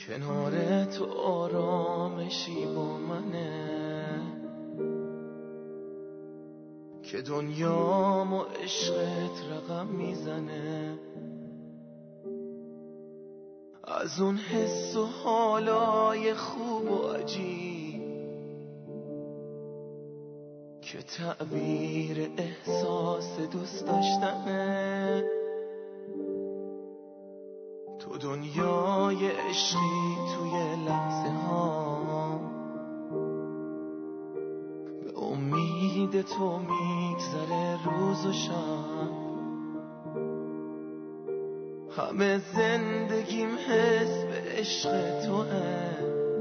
کنار تو آرامشی با منه که دنیام و عشقت رقم میزنه. از اون حس و حالای خوب و عجیب که تعبیر احساس دوست داشتنه. تو دنیای عشقی توی لحظه ها به امید تو میگذره روز و شب. همه زندگیم حس به عشق توه،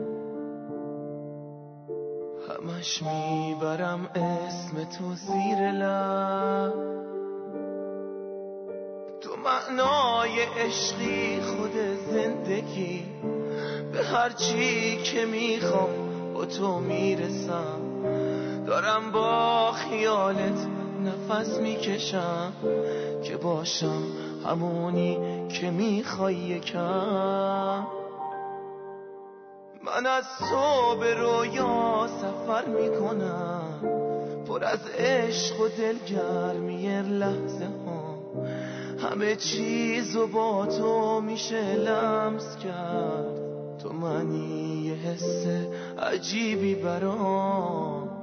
همش میبرم اسم تو زیر لب. تو معنای عشقی خود زندگی، به هر چی که میخوام با تو میرسم. دارم با خیالت نفس میکشم که باشم همونی که میخوای یکم. من از تو به رویا سفر میکنم، پر از عشق و دلگرمی لحظه ها. همه چیزو با تو میشه لمس کرد، تو منی یه حس عجیبی برام.